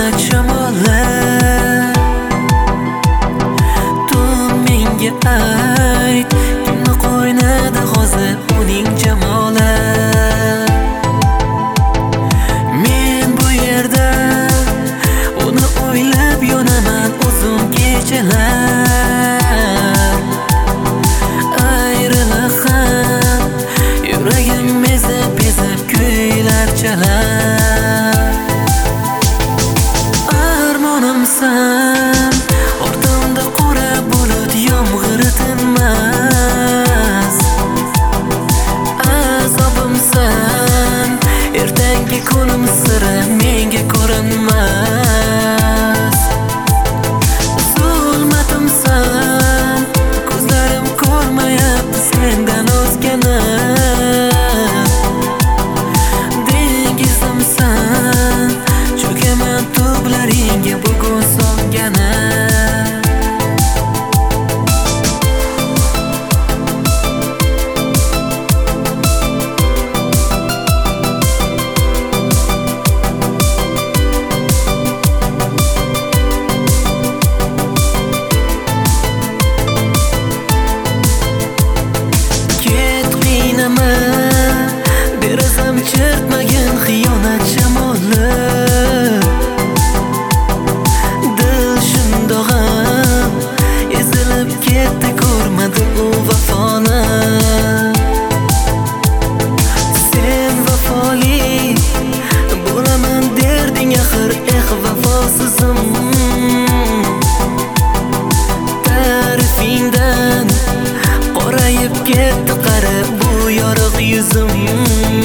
xiyonat shamollar. Tun menga ayt, kimni qo'ynida hozir uning jamoli. Men bu yerda uni o'ylab yonaman uzun kechalar. Ayriliq ham yuragim ezib kuylar chalar. Armonimsan, ortimda qora bulut, yomg'ir tinmas. Azobimsan, ertangi kunim siri menga ko'rinmas. Zulmatimsan, ko'zlarim ko'rmayapti sendan o'zgani. Dengizimsan, cho'kaman tublaringga bugun so'ngani. Derazam chertmagan xiyonat shamoli. Dil shundoq ham ezilib ketdi, ko'rmadi u vafoni. Sen vafoli bo'laman derding axir, vafosizim. Ta'rifingdan qorayib ketdi qara bu yorug' yuzim.